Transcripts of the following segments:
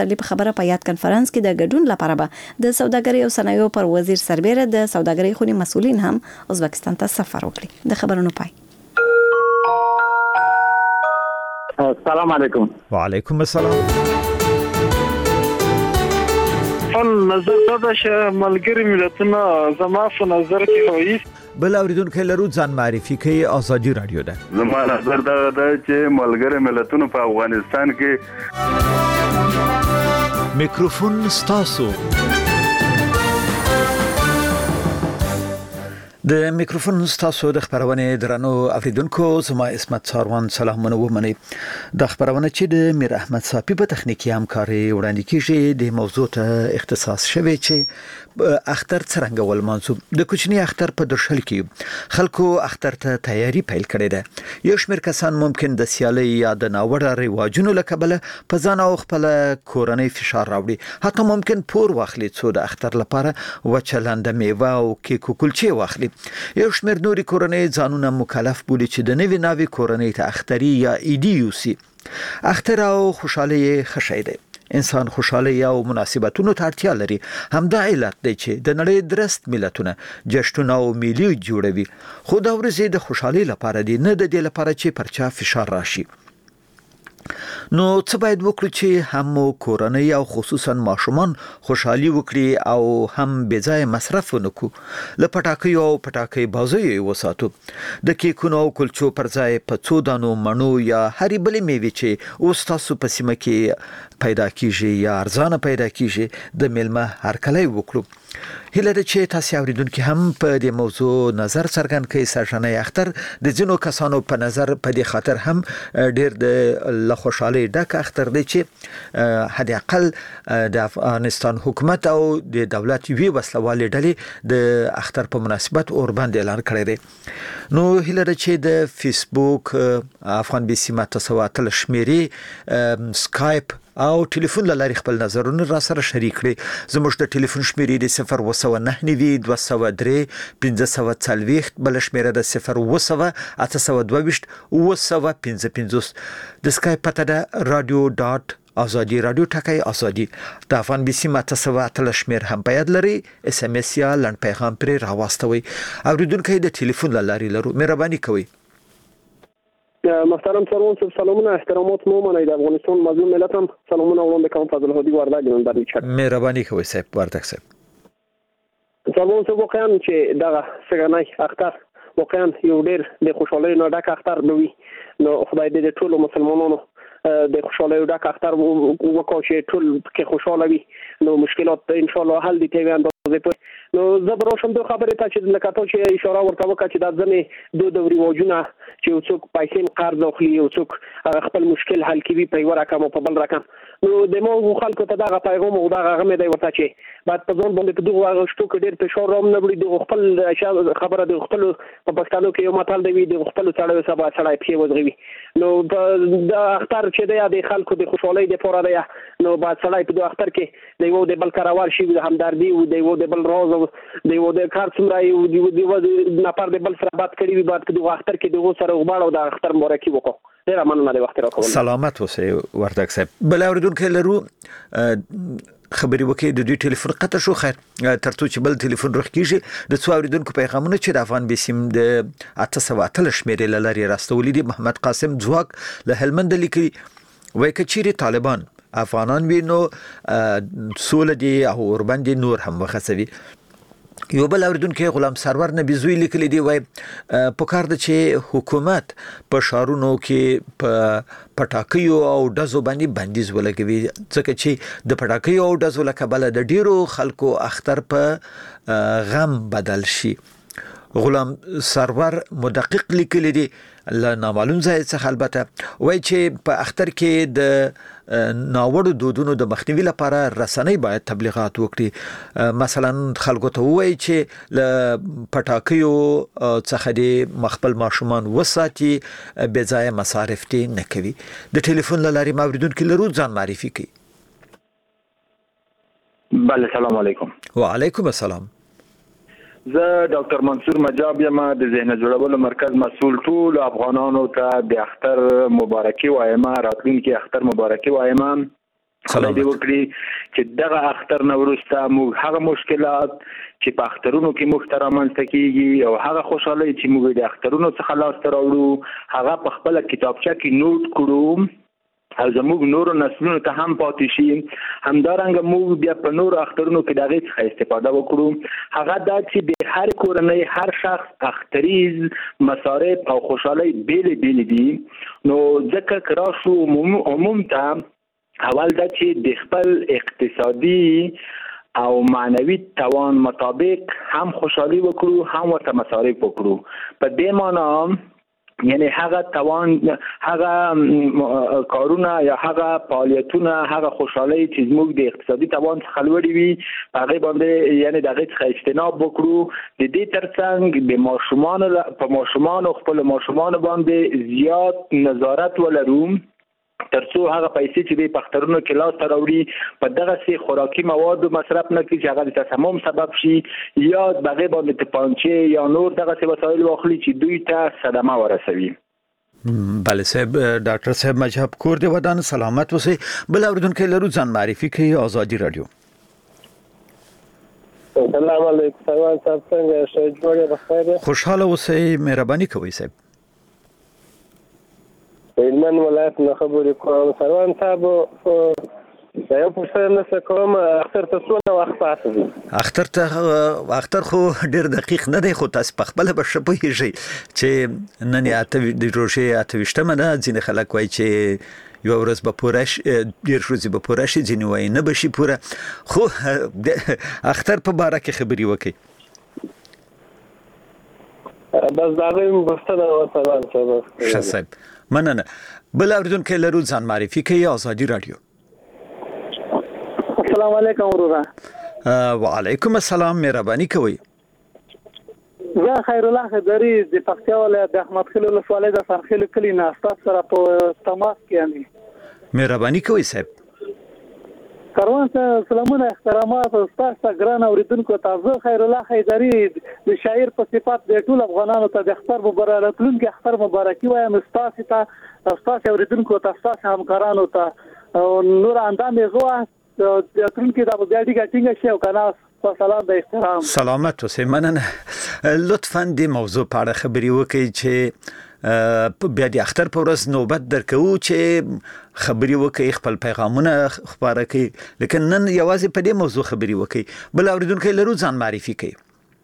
علی په خبره په یاد کانفرنس کې د ګډون لپاره به د سوداګرۍ او صنایعو پر وزیر سربېره د سوداګرۍ خونی مسؤلین هم ازبکستان ته سفر وکړي. د خبرونو پای. السلام علیکم. وعلیکم السلام. نظر دا چې ملګری ملتونه زما په نظر کې هوي بل اوریدونکو لرو ځان معرفي کوي. آزادي رادیو ده. زما نظر دا چې ملګری ملتونه په افغانستان کې میکروفون ستاسو. د میکروفون ستاسو د خبرونه درنو اوریدونکو زما اسمت ساروان سلامونه ومني. د خبرونه چې د میر احمد صافي په تخنیکی همکاري وړاندې کیږي د موضوع ته اختصاص شوی چې اختر څنګه ول منسوب د کوچنی اختر په درشل کې خلکو اختر ته تیاری پیل کړې ده. یو شمېر کسان ممکن د سیالي یا د ناوړه رواجونو لکبله په ځان او خپل کورنۍ فشار راوړي. حتی ممکن پور واخلي څو د اختر لپاره وچلند میوه او کیک او کلچې واخلي. یو شمېر نوري کورنۍ ځانونه مکلف بولي چې د نوې ناوې کورنۍ ته اختري یا ایډي یوسي. اختر او خوشحالي خشای ده. انسان خوشاله یا مناسبتونو ته اړتیا لري. همدا علت دی چې د نړۍ درست ملتونه جشنونه او میلې جوړوي. خو دا ورځې د خوشحالي لپاره دي نه د دې لپاره چې پرچا فشار راشي. نو څه باید وکړو چې هم کورنۍ او خصوصا ماشومان خوشحالي وکړي او هم بځای مصرف ونکو. له پټاکیو او پټاکی بازۍ وساتو. د کیکونو او کلچو پر ځای په څو دانو مڼو یا هرې بلې میوې چې اوس تاسو په سیمه کې پیدا کیږي یا ارزانه پیدا کیږي د میلمه هرکلی وکړو. هیله ده چې تاسو اوریدونکو هم په دې موضوع نظر څرګند کړئ. سرجنۍ اختر د ځینو کسانو په نظر په دې خاطر هم ډېر د خوشحالي ډک اختر دی چې حد اقل د افغانستان حکومت او د دولت وی وسلوالې ډلې د اختر په مناسبت اوربند اعلان کړی دی. نو هیله ده چې د فیسبوک افغان بي سي متسواتل شمیرې سکایپ او ټلیفون لاري خپل نظرونه را سره شریک کړئ. زموږ د ټلیفون شمیرې د 02992401540 بل شمیره د 020822555 د سکایپ پته ده radio.azadi radio ټکای ازادي. د افغان بي سي متسواتل شمیر هم پیاد لري. اس ام اس یا لند پیغام پر راوستوي. اوریدونکو د ټلیفون لاري لرو مهرباني کوئ. محترم سروان صاحب سلامونه احترامات مو منئ. د افغانستان مظلوم ملت هم سلامونه وړاندې کوم. فضل هادي وردګ نن باندې چک مهرباني کوئ صاحب وردګ صاحب. سروان صاحب واقعا چې دغه سګنای اختر واقعا یو ډېر د خوشحالۍ نه ډک اختر دی. نو خدای دې ټول مسلمانانو د خوشحالۍ ډک اختر وکړي چې ټول کې خوشاله وي. نو مشکلات ان شاء الله حل دي ته اندازې په. نو زبر روشم دوه خبرې ته چې لکه ته چې اشاره ورته وکړه چې د ځنې دوه دوري واجونه چې څوک پیسې قرض اخلي او څوک خپل مشکل حل کوي په یو رقم او په بل رقم. نو د مو خلکو ته دغه پیغام او دغه غمه دی ورته چې بعد په ځون باندې په دغه غشتو کې ډېر فشار راوم نه وړي. د خپل خبره د خپل په پښتنو کې یو متل دی د خپل سړی سبا سړی په وځغوي. نو د اختر چې د خلکو د خوشحالۍ د پوره دی. نو بعد سړی په اختر کې د یو د بل کاروار شي د همدردي او د یو د بل راز او د یو د کار څومره یو د نفر د بل سره بات کړي وي. بعد په اختر کې دغه سره وباړو د اختر مبارکي وکړو. ډیر مننه د وخت راکول. سلامت اوسئ وردګ صاحب. بل اوریدونکو لرو خبري وکي د دوی ټلیفون قطع شو. خیر ترڅو چې بل ټلیفون رخ کیږي د څو اوریدونکو پیغامونه چې د افغان بي سي د 883 شمیرې لاري راستولې دي. محمد قاسم ځواک له هلمند لیکي وای کچيري طالبان افغانان وینو سول دي او اوربند نور هم وخصوي. یو بل اوریدونکو غلام سرور نبی زوی لیکلی دی وای پکار د چې حکومت په شارونو کې په پټاکیو او دزو باندې بندیز ولګوي ځکه چې د پټاکیو او دزو لکبل د ډیرو خلکو اختر په غم بدل شي. غلام سرور مدقق لیکلی دی له نامعلوم ځای څخه البته وای چې په اختر کې د ناوړو دودونو د مخنیوي لپاره رسنۍ باید تبلیغات وکړي. مثلا خلکو ته وای چې له پټاکیو څخه د مخبل ماشومان وساتي بې ځای مصارف دي نه کوي. د ټلیفون لاري موریدونکو لرو ځان معرفي کوي. بله سلام علیکم. وعلیکم السلام. زه ډاکټر منصور مجاب یم د ذهن جوړولو مرکز مسؤل. ټول افغانانو ته د اختر مبارکي وایم. راتلونکي اختر مبارکي وایم. سلام دې وکړي چې دغه اختر نه وروسته موږ هغه مشکلات چې په اخترونو کې موږ ته رامنځته کیږي او هغه خوشحالي چې موږ د اخترونو څخه لاسته راوړو هغه په خپل کتابچه کې نوٹ کړو او زموږ نورو نسلونو ته هم پاتې شي. همدارنګه موږ بیا په نورو اخترونو کې د هغې څخه استفاده وکړو. هغه دا چې د هر کورنۍ هر شخص اختریز مصارف او خوشحالي بیلې بیلې دي. نو ځکه که راشو عموم ته اول دا چې د خپل اقتصادي او معنوي توان مطابق هم خوشحالي وکړو هم ورته مصارف وکړو. په دې معنی یعنی هغه توان هغه کارونه یا هغه فعالیتونه هغه خوشحالي چې زموږ د اقتصادي توان څخه لوړې وي هغه باندې یعنی دغه څخه اجتناب وکړو. د دې ترڅنګ د ماشومان خپل ماشومان باندې زیات نظارت ولرو ترڅو هغه پیسې چې د پخترونو کې لاس ته راوړي په دغه سي خوراکي مواد مصرف نه کړي چې هغه د تسمم سبب شي یا بغیر باندې تپانچه یا نور دغه سي وسایل واخلي چې دوی ته صدمه ورسوي. بله صاحب ډاکټر صاحب مجاب کور دی ودان سلامت اوسئ. بل اوریدونکو لرو ځان معرفي کوي آزادي رادیو. السلام علیکم سلام صاحب څنګه شه جوړه بخیر خوشاله اوسئ مهرباني کوئ صاحب. هلمند ولایت نه خبرې کوم سروان صاحب دا یو پوښتنه کوم اختر ته څونه وخت پاتې دی؟ اختر خو ډیر دقیق نه دی خو تاسو په خپل به شپږی چې نن اته د روژې 28مه ده. ځینې خلک وایي چې یو ورځ به پوره شي ډیر ورځې به پوره شي ځینې وایي نه بشي پوره. خو اختر په باره کې خبري وکړي. بس دا غوښتنه وسره صاحب ښه صاحب مننه. بل اوریدونکو لرو ځان معرفي کوي آزادي رادیو. السلام علیکم ورور. وعلیکم السلام مهرباني کوي. زه خیر الله خضری د پکتیا ولایت د احمد خلیل ولسوالۍ د سرخیل کلی نه تاسو سره په تماس کې یم. مهرباني کوي صاحب. کاروان ته سلامونه احترامات تاسو ګران اوریدونکو ته خیر الله خضری د شاعر په صفات د ټول افغانانو ته د اختر مبارک لونکي اختر مبارکي وایم تاسو ته تاسو اوریدونکو ته تاسو همکارانو ته نور اندام زوه د ترونکو د ابوګاډي ګټینګ شي او کنه سلام د احترام سلامت اوسئ. مننه. لطفاً د موضوع په اړه خبري وکړئ چې بیا د اختر په ورځ نوبت درکو چې خبري وکړي خپل پیغامونه خبره کوي لیکن نن یوازې په دې موضوع خبري وکړي. بل اوریدونکو لرو ځان معرفي کوي.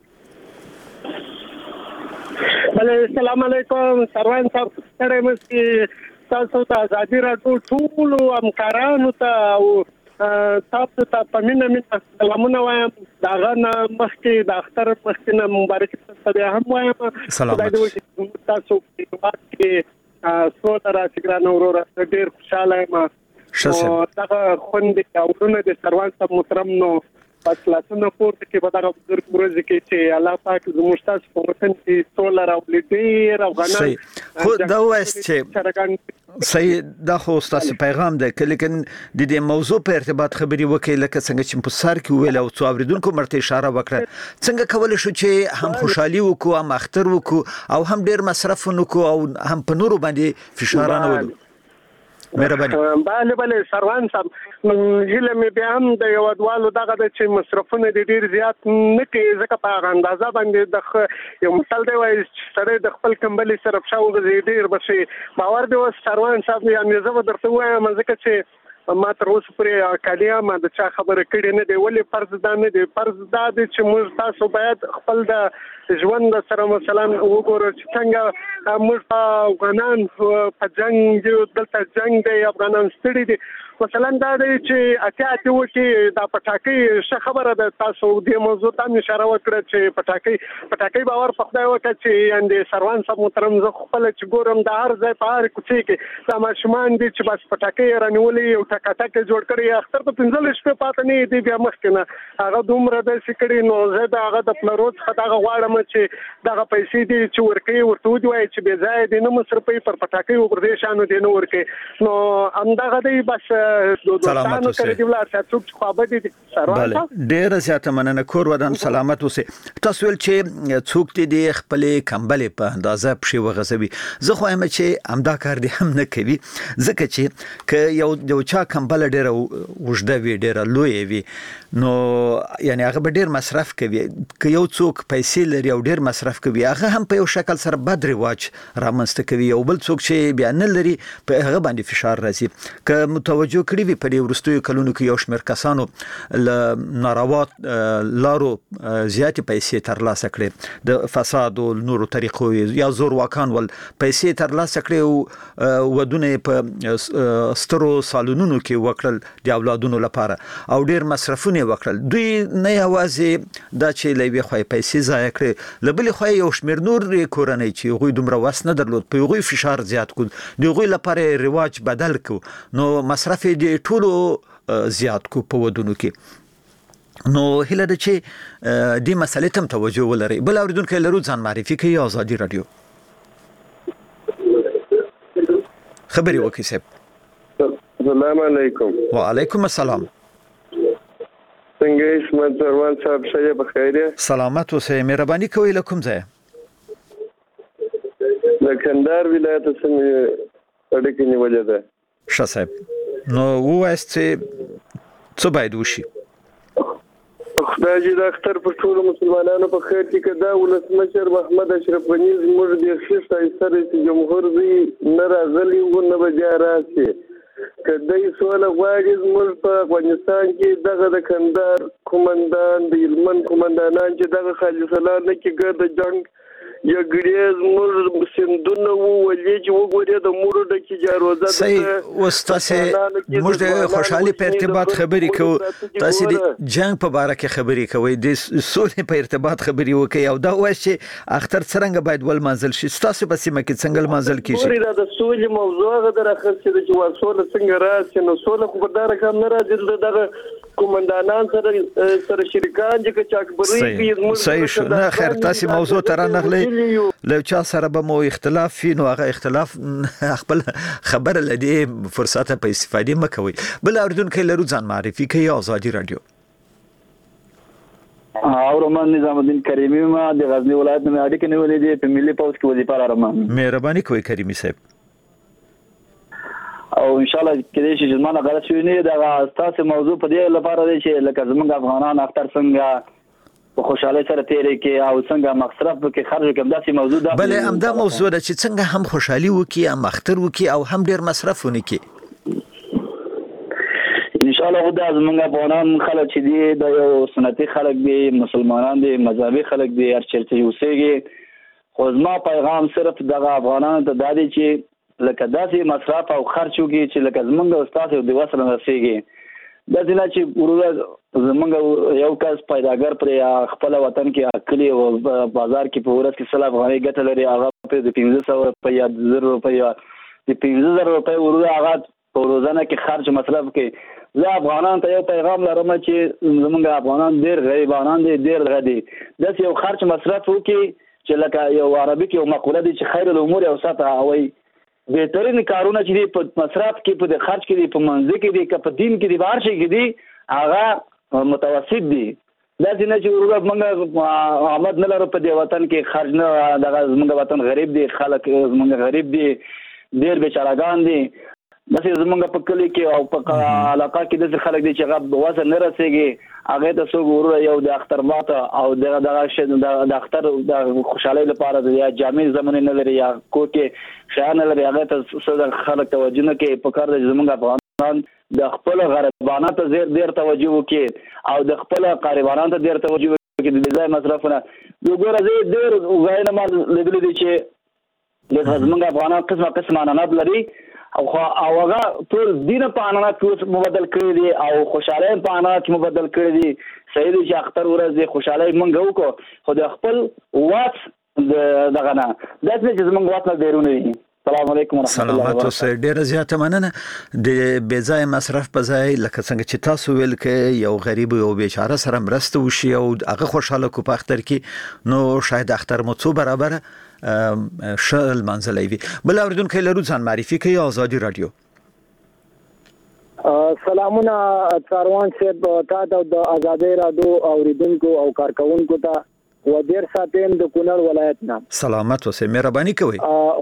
السلام علیکم سروان صاحب ستړی مې تاسو ته آزادي راټول ټول همکارانو ته او تاسو ته پمینه سلامونه وایم. داغه مخکې د اختر مخکې نه مبارک تاسو هم وایم. سلامت تاسو کې سوته راځي ګران اورور ډیر خوشاله یم. دغه خوندې او ورونه د سروان صاحب محترم نو پاتلاسونه پورته کې په دغه بزرګ ورځ کې چې الله پاک زموږ تاسو په وطن کې سولر او ډیر افغانان خو دا وایست چې صحیح دا خو تاسو پیغام ده لیکن د دې موضوع په ارتباط خبري وکړي لکه څنګه چې په سر کې ویل او څو اوریدونکو مرته اشاره وکړه څنګه کولای شو چې هم خوشحالي وکړو هم اختر وکړو او هم ډیر مصرف وکړو او هم په نورو باندې فشار نه ولو. مهرباني. بله سروان صاحب هیله مې بیا هم د یو ډول دغه د چې مصرفونه ډیر زیات نه کوي ځکه په اندازه باندې د یو مثال دی وایي چې سره د خپل کمبلي سره شاو ډیر بشي باور دی سروان صاحب یعنی زه درته وایم ځکه چې ما تر اوسه پورې کالیا ما د چا خبره کړې نه دی ولې فرض دا نه دی فرض دا دی چې موږ تاسو باید خپل د ژوند سره مثلا وګورو چې څنګه موږ افغانان په جنگ دلته جنگ دی افغانان ستړي دي مثلا دا دی چې اتیا وکي دا پټاکي څه خبره ده تاسو د موضوع ته اشاره وکړه چې پټاکي باور په خدای وکړه چې اند سروان صاحب محترم زه خپل چې ګورم د هر ځای په هر کوڅه کې دا ماشومان دي چې بس پټاکي رانیولې او ټکاټک جوړ کړی اختر په 15 شپې پاتې نه دی بیا مخکنه هغه دومره د سکړی نو زه دا هغه د پلروز خدای غواړم چې دغه پیسې دي چې ورکې ورته دی چې به ځای دي نو مصرفي پر پټاکي ورته شانو دي نو ورکې نو همدغه دی بس دوستانو کړي دی ولر څوک خو به دي بله ډیر زیاته مننه کور ودان سلامت اوسه تاسو ول چې څوک دي خپل کمبل په اندازه پښې وغځوي زه خو هم چې امدا کار دي هم نه کوي ځکه چې ک یو چا کمبل ډیر وژده وی ډیر لوی وي نو یعنی هغه به ډیر مصرف کوي ک یو څوک پیسې لري او ډیر مصرف کوي هغه هم په یو شکل سره بد رواج رامنځته کوي یو بل څوک چې بیا نه لري په هغه باندې فشار راځي ک متوجه کړی وي په ورستیو کلونو کې یو شمېر کسانو ل ناروا لارو زیاتې پیسې ترلاسه کړې د فساد او نورو طریقو یا زور واکان ول پیسې ترلاسه کړې او ودونه په سترو سالونونو کې وکړل د اولادونو لپاره او ډیر مصرفونه وکړل دوی نه یوازې دا چې لوي خو پیسې ضایع کړې لبل خو یو شمېر نور کورنۍ چې غوي دومره واس نه درلود په غوي فشار زیات کړ د غوي لپاره رواج بدل کو نو مصرف دي ټولو زیات کو په ودونو کې نو هله د چې د مسلې تم توجه ولري بل اوریدونکو لرو ځان معرفي کوي آزادي رادیو خبري وکي صاحب السلام علیکم وعلیکم السلام څنګه اسمت زروان صاحب شه بخیر سلامت اوسه مهرباني کوي لکم ځای د کندهار ولایت سمې اړیکې نیولې ده ښه صاحب نو وایست څه باید وشي خدای دې د اختر په ټولو مسلمانانو په خیر کې کدا ولسمشر محمد اشرف غنی زموږ د خښتای سره جمهور دی نه راغلی و نه بیا راشي کدی سوال غواړي زموږ په افغانستان کې دغه د کندهار کومندان د یلمن کومندانان چې دغه خالص الله نه کې ګرد جنگ یا ګریز مور سندونه ولې چې وګوري د مور د کې جاروزه صحیح واستاسه موږ د خوشحالي په ارتباط خبرې کوو تاسو د جنگ په اړه کې خبرې کوي د سولې په ارتباط خبرې وکي او دا وایي چې اختر څنګه باید ول منزل شي تاسو په سیمه کې څنګه منزل کیږي دا د سولې موضوع غوډه راخصه د جواسول څنګه راسي نو سولې خو په دار کم نه راځي دغه کومندانان سره شریکان چې چاکبري کې صحیح شو نه خیر تاسو موضوع تر نه لو چا سره به مو اختلاف فی نو هغه اختلاف خپل خبر لدی فرصت په استفاده مکوي بل اوردونکو لرو ځان معرفي کوي آزادي رادیو اورمان نظام الدین کریمی ما د غزنی ولایت نه اړیکې نیولې دي په ملي پوسټ کې وظیفه لرم مهرباني کوي کریمی صاحب او ان شاء الله کله چې زمانه غلط شوی نه دا تاسو موضوع په دې لپاره دی چې لکه زمونږ افغانان اختر څنګه په خوشاله سره تیرې کې او څنګه مصرف کې خرج کوم داسې موضوع ده بل همدا موضوع ده چې څنګه هم خوشحالي وکي هم اختر وکي او هم ډیر مصرف ونکي ان شاء الله دا زمونږ افغانان خلک چې دي د یو سنتي خلک دي مسلمانان دي مذهبي خلک دي هر چیرته اوسېږي خو زما پیغام صرف دغه افغانانو ته دا دی چې لکه داسې مصرف او خرچ وکړي چې لکه زمونږ استاد د وسره رسیږي د دې نه چې ورور زمونږ یو کس پیداګر پر خپل وطن کې اکلی او بازار کې په ورځ کې سلا افغاني ګټه لري هغه په 1500 روپیا 1000 روپیا د 15000 روپیا ورور هغه په روزانه کې خرچ مصرف کوي زه افغانان ته یو پیغام لرم چې زمونږ افغانان ډیر غریبانان دي ډیر غدي د یو خرچ مصرف وکړي چې لکه یو عربي کې یو مقوله دي چې خیر الامور اوسطها او بهترین کارونه چې په مصرف کې په خرج کې دي په منځ کې دي که په دین کې دي بهر شي کې دي هغه متوسط دي دا څنګه چې ورغه موږ احمد نه لرو په دې وطن کې خرج نه دغه موږ وطن غریب دي خلک موږ غریب دي ډېر بیچارهګان دي داسې زمونږ په کلی کې او په علاقه کې داسې خلک دي چې هغه واسه نه رسېږي هغه ته څوک ورور یو د اختر ماته او دغه شی د اختر د خوشحالۍ لپاره یا جامع زمونه نه لري یا کوکه شان لري هغه ته څه خلک توجه نه کوي په کار د زمونږ افغانان د خپل غریبانو ته ډیر توجه وکړي او د خپل غریبانو ته ډیر توجه وکړي د ځای مصرفونه وګوره زه ډیر غوښنه ما لیدل دي چې د زمونږ افغانان قسمه عنعنات لري او هغه ټول دین په عنعنات کې مبدل کړی دي او خوشاله په عنعنات مبدل کړی دي صحیح دي چې اختر ورځ خوشاله منګو وکړو خو د خپل واټ دغه نه د دې زمونږ واټ نه ډیرونه دي السلام علیکم ورحمت الله سلامات اوسئ ډیره زیاته مننه د بې ځای مصرف په ځای لکه څنګه چې تاسو ویل کې یو غریب او بیچاره سره مرسته وشي او هغه خوشاله کو په اختر کې نو شاید اختر مو څو برابر شل منزلې وي بل اوریدونکو لرو ځان معرفي کوي آزادي رادیو سلامونه څاروان صاحب تاسو د آزادۍ رادیو اوریدونکو او کارکونکو ته ودیر ساتم د کونړ ولایت نه سلامت اوسئ مهرباني کوئ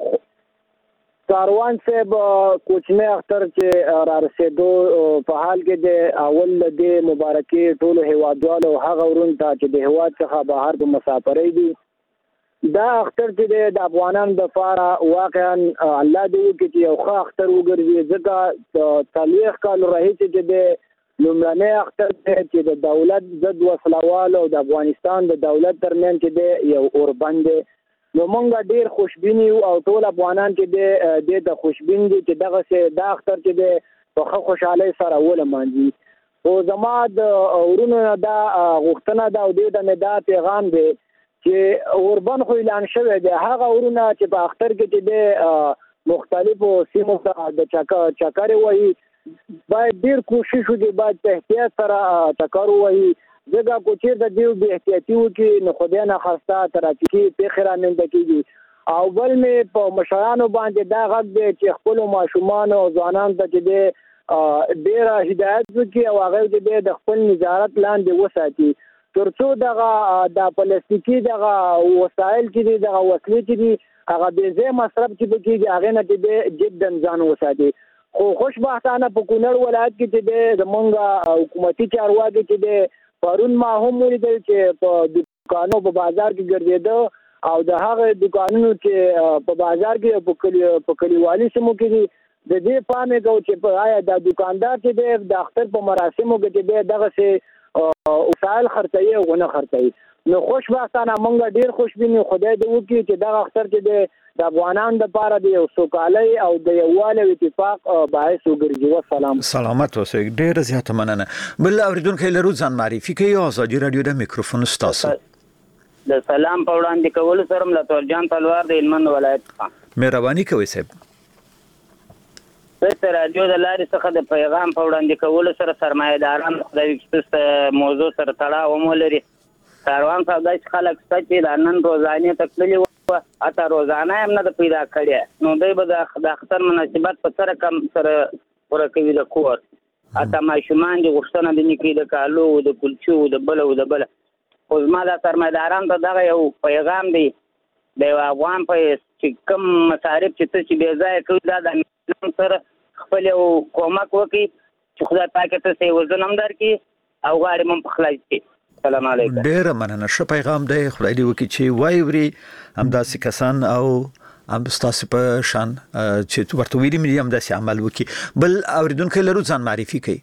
څاروان صاحب کوچنی اختر چې را رسیدو په حال کې د اول د مبارکي ټولو هیوادوالو هغه ورون ته چې د هیواد څخه بهر په مسافرۍ دي دا اختر چې د افغانانو د لپاره واقعا الله دې وکړي چې یو ښه اختر وګرځي ځکه تاریخ کال راهیسې چې د لومړنی اختر چې د دولت ضد وسلوال او د افغانستان د دولت ترمنځ چې د یو اوربند نو مونږ ډیر خوشبینی او ټول افغانان چې د خوشبین دي چې دغه دا اختر چې د په خوشحالۍ سره ولمانځي او زما د ورونو دا غوښتنه دا او د مدا پیغام دی چې اوربند خو اعلان شوی دی هغه ورونه چې په اختر کې چې د مختلفو سیمو ته د چکر وایي باید ډیر کوشش وکړي باید په احتیاط سره چکر وایي ځکه کو چې د دیو به احتیاطي وکړي نو خدای نه خواسته ترافیکي پیښه رامنځته کیږي او بل مې په مشرانو باندې دا غږ دی چې خپل ماشومان او ځوانان ته چې ډیر هدایت وکړي او هغه د خپل نظارت لاندې وساتي ترڅو د پلاستیکي دغه وسایل چې دغه وسلې چې هغه د زې مصرف چې بکیږي هغه نه چې جدا ځان وساتي خو خوشبختانه په کونړ ولایت کې چې د مونږه حکومتي چارواکي چې د پرون ما هم ولیدل چې په دکانو په بازار کې ګرځېده او د هغه دکانونو چې په بازار کې په کلیوالي سیمو کې د دې پامه کو چې آیا د دکاندار چې د اختر په مراسمو کې چې دغه سه وسایل خرڅي او نه خرڅي نو خوشبختانه مونږ ډیر خوشبینی خدای دې وکړي چې دا اختر چې د افغانانو لپاره د یو سوکالۍ او د یووالي اتفاق باعث وګرځي سلامت اوسئ ډیر زیاته مننه بل اوریدونکو لرو ځان معرفي کوي آزادي رادیو د میکروفون ستاسو د سلام په وړاندې کول سره ملاتړ جان تلوار د هلمند ولایت مهرباني کوي صاحب د رادیو د لارې څخه د پیغام په وړاندې کولو سره سرمایه‌داران د یو موضوع سره تړاو ولري کاروان صاحب داسې خلک شته چې د نن روزانه تکلیف او اته روزانه هم نه پیدا کړي نو دوی به د اختر مناسبت په سره کم سره پوره کوي د کور اته ماشومان د غوښتنه د نکي د کالو د کلچو د بل خو زما د سرمایه‌داران ته دغه یو پیغام دی د افغان په چې کم مصارف چې بې ځای کوي دا د سره خپل کومک وکړي چې خدای پاک ته سي وزن هم درکړي او غاړي هم په خلاص کړي السلام علیکم ډیر مننه ش پیغام دی خدای دې وکړي چې وایوري همداسې کسان او هم تاسو په شان چې ورته ویلي مې هم داسې عمل وکړي بل اوریدونکو لرو ځان معرفي کوي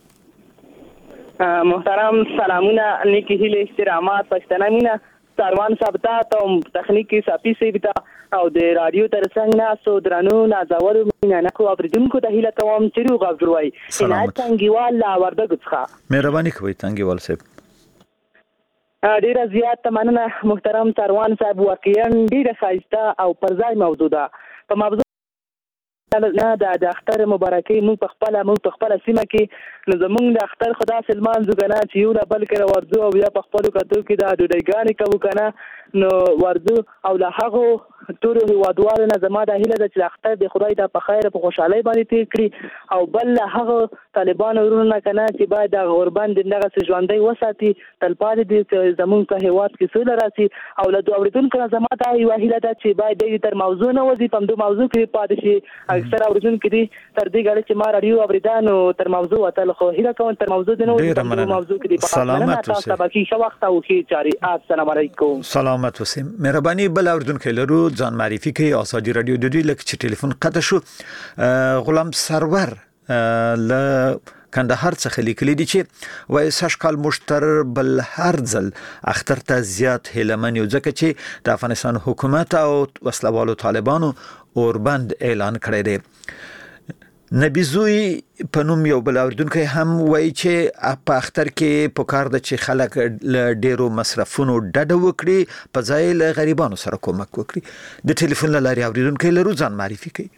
محترم سلامونه نیکی هیله احترامات پښتنه مینا سروان صاحب ته تخنیکی صافي سیبتا او د رادیو ترڅنګ ناسو درنو نازور مینه کو اوریدونکو ته هیله کوم چې روغ افروي عنایت څنګهوال لا وردګ څخه مهرباني کوي څنګهوال صاحب ډیر زیات مننه محترم سروان صاحب واقعا ډیر ښایسته او پرځای موضوع ده په موضوع نه د اختر مبارکي مو په خپل سیمه کې نو زمونږ د اختر خدا سلمان زګنا چې یو بل کړه ورځو او یا په خپل کتو کې د ډوډۍ کوي کنه نو ورځو او له هغه ټول هیوادوالو نه زما د هیله د اختر د خدای ته په خیر په خوشحالي باندې تیر کړی او بل له هغه طالبان ورونه کنه چې باید د غربند دغه ژوندۍ وساتي تلپاتې دي زمونږ په هیواد کې سوله راسي او له اوریدونکو زما ته یو هیله ده چې باید د تر موضوع نه وځي په دې موضوع کې پاتې شي اکثر اوریدونکو دي تر دې غاړي چې ما رادیو اوریدانو تر موضوع وتل خو هیله کوم تر موضوع نه وځي موضوع کې په سلامت اوسئ باقي شو وخت او کې چاري السلام علیکم سلامت اوسئ مهرباني بل اوریدونکو لرو ځان معرفي کوي آزادي رادیو د دوی لکه چې ټلیفون قطع شو غلام سرور ل کندهار څخه لیکلي دي چې وای سشکال مشتر بل هر ځل اختر ته زیات هلمن یو ځکه چې د افغانستان حکومت او وسلوالو طالبانو اوربند اعلان کړی دی نبی زوی په نوم یو بل اوریدونکی هم وایي چې په اختر کې پکار د چې خلک ډیرو مصرفونو ډډه وکړي په ځای له غریبانو سره کومک وکړي د ټلیفون لاري اوریدونکی لرو ځان معرفي کوي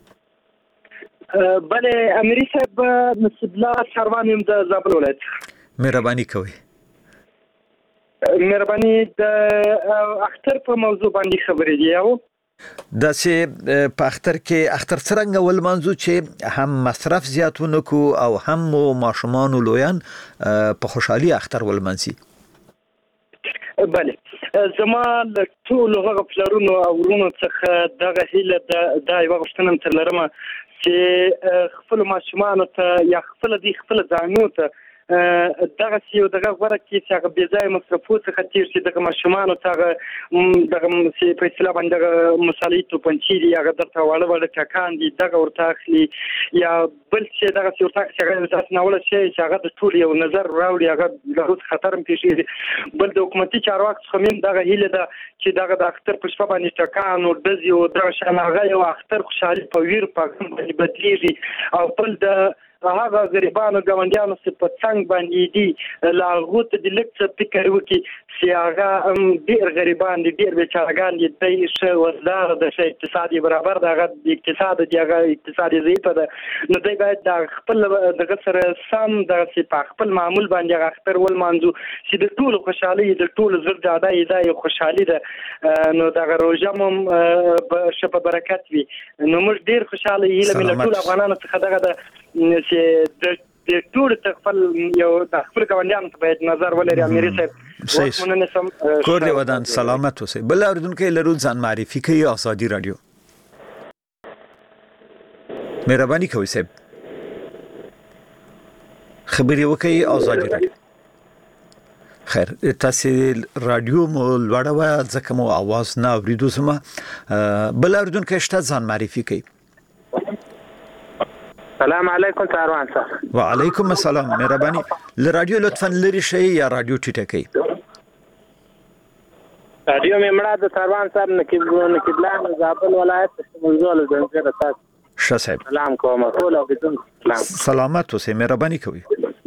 بله امری صاحب نصیب الله سروان یم د زابل ولایت مهرباني کوي مهرباني د اختر په موضوع باندې خبرې دی او د سه په اختر کې اختر څنګه ول منځو چې هم مصرف زیاتونه کو او هم ماشومان لویان په خوشحالي اختر ول منسي. بله زما له ټولو هغه پلرونو او ورونو څخه دغه هیله د یو غوښتنه تر لرمه چې خپل ماشومان ته یا خپل ځانو ته دغه یو دغه غوړه کې چې هغه بې ځای مصرفو څخه تیر شي دغه ماشومانو ته دغه په اصطلاح باندې دغه مصالحې توپنچې دي هغه درته واړه ټکان دي دغه ورته اخلي یا بل چې دغه ورته چې هغه تاسو ناوله شي چې هغه د ټول یو نظر راوړي هغه له خطر هم پیښیږي. بل د حکومتي چارواکو څخه هم دغه هیله ده چې دغه د اختر په شپه باندې ټکان او ډزې او دغه شان هغه یو اختر خوشحالي په ویر په باندې بدلېږي او بل د هغه غریبانو ګاونډیانو چې په څنګ باندې دي لا غوت د لکه فکر وکي چې هغه ډیر غریبان دي ډیر بیچارهګان دي د ښه وزدار د ښه اقتصادي برابر دغه اقتصاد دی هغه اقتصادي ضعیف ده نو دوی باید د خپل دغه سره سم د خپل معمول باندې اختر ول مانځو چې د ټول خوشحالي د ټول زړه د ادای خوشحالي ده نو دغه روزه هم په برکت وي نو موږ ډیر خوشاله یو ملت ټول افغانانو څخه دغه چې د ټول خپل یو د خپل ګاونډیانو ته باید نظر ولري امیر صاحب کور دی ودان سلامت اوسئ. بل اوریدونکو لرو ځان معرفي کوي آزادي رادیو مهرباني کوئ صاحب خبري وکړئ آزادي رادیو. خیر تاسو رادیو مو لوړه ځکه مو आवाज نه اوریدو سم. بل اوریدونکو شته ځان معرفي کوي. السلام علیکم ساروان صاحب. وعلیکم السلام. مهرباني ل رادیو لطفا لري شي یا رادیو ټیټه کوي. رادیو ممړه د ساروان صاحب نکیبلان زابل ولایت منزول زنجیر اساس. ښه صاحب. سلام کوم ټول اوریدونکو سلام. سلامت اوسئ. مهرباني کوئ.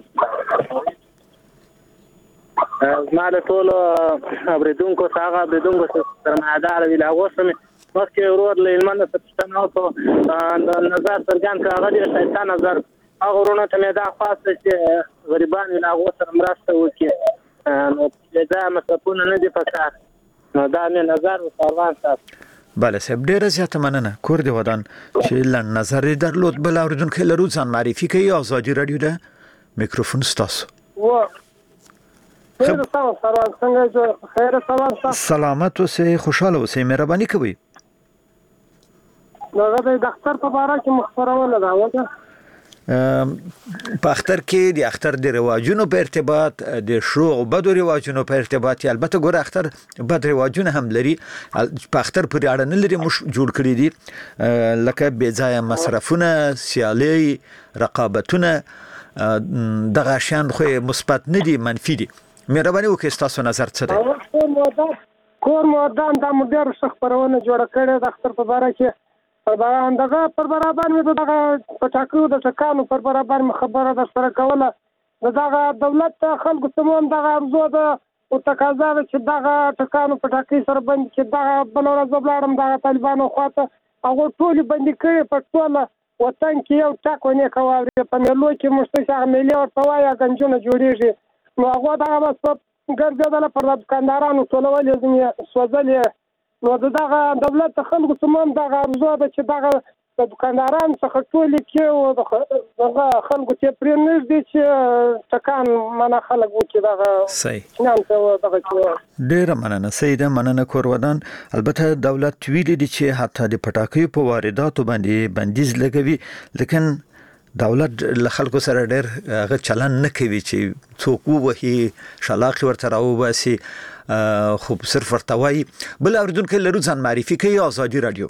ما له ټول اوریدونکو څنګه اوریدونکو سرمایدار ویل اوسم مخکې ورور لېمنه ستنه او نظر سرګان کاغه دي شایسته نظر هغه ورونه ته مې دا خاصه چې غریبان لا غوسر مرسته وکړي نو دا مسپونه نه دي پکار نو دا مې نظر ساروان صاحب. بله صاحب ډیره زیاته مننه. کور دی ودان چې لن نظر درلود. بل اوریدونکو لرو ځان معرفي کوي آزادي رادیو ده میکروفون ستاسو. خیر سلام څنګه خیر سلام سلامت اوسئ خوشاله اوسئ. مهرباني کوئ. دا د اختر په اړه کې مخبرونه ده وته په اختر کې د اختر د رواجونو په ارتباط د شو او بدو رواجونو په ارتباط البته ګوره اختر بد رواجونه هم لري په اختر پورې اړه نه لري مش جوړ کړی دي لکه بې ځایه مصرفونه سیالي رقابتونه دغه شان خو مثبت نه دي منفي دي. مهرباني وکړئ تاسو نظر څه دی؟ کور مودان د مدیر خبرونه جوړ کړي د اختر په اړه کې دغه پر برابر مې دغه پټاکو د ټکانو پر برابر خبره د سره کوله دغه دولت خلکو سمون دغه ارزو ده او تقاضا ده چې دغه ټکانو پټاکي سره بند چې دغه بلوره زبلارم دغه طالبانو خواته هغه ټول بند کړي په ټول وطن کې یو ټاکو نه کوي په ملو کې مشترک ملي او توایا گنجونه جوړیږي نو هغه دغه بس ګرځیدل پر دکاندارانو ټولول یې سوځلې نو دغه دولت خلکو سمون دغه ارزو ده چې دغه د دکاندارانو څخه ټول کې او دغه خلکو ته پرې نه دي چې ټکان منه خلک وکړي دغه صحیح نه ته دغه ډیر مننه سیده مننه کور ودان. البته دولت ویلي دي چې حتی د پټاکیو په وارداتو باندې بندیز لګوي لیکن دولت له خلکو سره ډیر هغه چلن نه کوي چې څوک وهي شلاقي ورته راوباسي خو صرف ورته وایي. بل اوریدونکو لرو ځان معرفي کوي آزادي رادیو.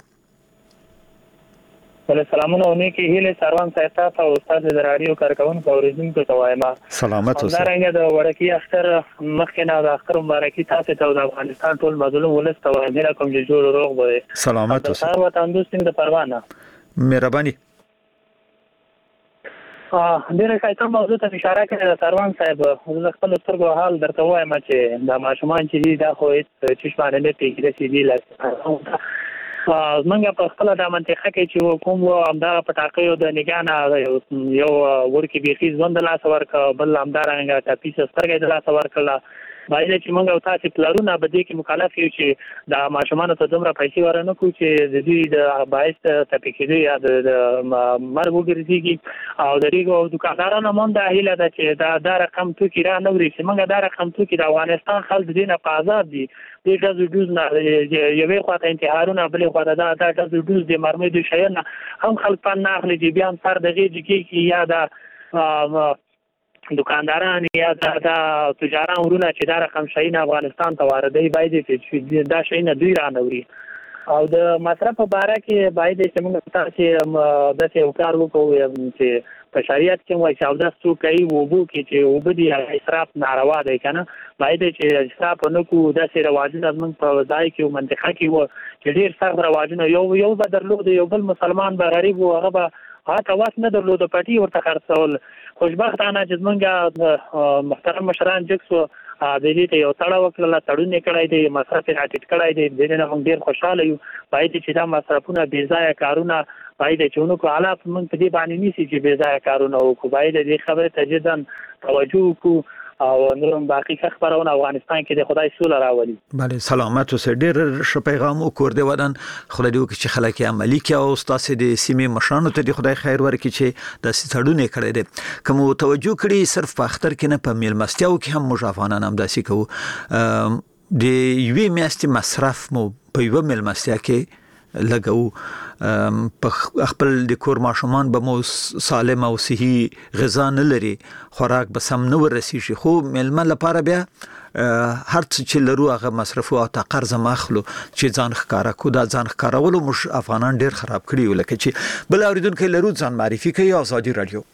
سلامونه او نیکی هیله ساروان صاحب او استاد د رادیو کارکونکو اوریدونکو ته وایم سلامت اوسئ. دا رنګه د وړکی اختر مخکې نه د اختر مبارکي تاسو ته د افغانستان ټول مظلوم ولست ته وایم کوم چې جوړ روغ وي. سلامت اوسئ. سار وطن دوستین د پروانه مهرباني. ډیره ښایسته موضوع ته اشاره کړې ساروان صاحب زه خپل سترګو حال درته وایم چې دا ماشومان چې دي دا خو هیڅ چشمانه نه پیږي چې دي لکه زمونږ په خپل د منطقه کې چې کوم همدا پټاکیو د نگانه یو ورکی بیخي ځوند لاس ورک بل همدارنګه تاسو سترګې د لاس ورکړه باید چې موږ او تاسو پلانونه به دې کې مکلف یو چې د ماشومان ته دومره پیسې ورنه کوو چې د دې د باعث تپیکېدو یا د مرګ وګرځيږي او د ریګو دکاندارانو هم د هیله ده چې دا رقم توکي را نوري چې موږ دا رقم توکي د افغانستان خلک دینه په آزاد دي د غزو دوز نه یوې خواته انتحارونه بلې خواته دا غزو دوز د مرمۍ د شیانه هم خلک په ناخلي دي بیا هم سر د غیږ کې یا د دکانداران یا د تجاران ورونه چې دا رقم شاین افغانستان ته واردوي باید چې دا شاین دوی را نوري او د مصرف په باره کې باید چې موږ تاسو د څه کار وکړو چې په شریعت کې وایي چې او د څو کوي وبو کې چې وبدي اسراف ناروا دی کنه باید چې اسراف نه کو د څه رواجونه موږ په ځای کې منطقه کې و چې ډیر سخت رواجونه یو به درلود یو بل مسلمان به غریب و هغه هغه واس نه درلود پټي ورته خرڅول خوشبختانه چې موږ محترم مشران جکسو د دې ته یو تړه وکړه تړون یې کړی دی مصرف یې راټیټ کړی دی د دې نه موږ ډیر خوشاله یو باید چې دا مصرفونه بې ځایه کارونه باید چې نو کو حالات موږ په دې باندې نیسي چې بې ځایه کارونه وکړو باید دې خبره ته جداً توجه وکړو او نورم باقي خبرونه افغانستان کې د خدای سوله راولي بله سلامت اوسه ډیر ش پیغام وکړ ودان خدای دې وکړي چې خلک عملی کې او تاسو د سیمې مشرانو ته د خدای خیر ورکړي چې د ستړونه کړی دي کوم توجه کړی صرف په اختر کې نه په میلمستیاو کې هم موږ افغانان هم داسې کوو د یوې میاشتې مصرف مو په یو میلمستیا کې لګو په خپل د کور ماشومان به مو سالم او صحي غذا نه لري خوراک به سم نه ورسیږي خو ملمه لپاره بیا هر څه چې لرو هغه مصرفو او قرض ماخلو چې ځان ښکارا کو دا ځان ښکارولو مش افغانان ډیر خراب کړي ولکه چې بل اوریدونکو لرو ځان معرفي کوي آزادي رادیو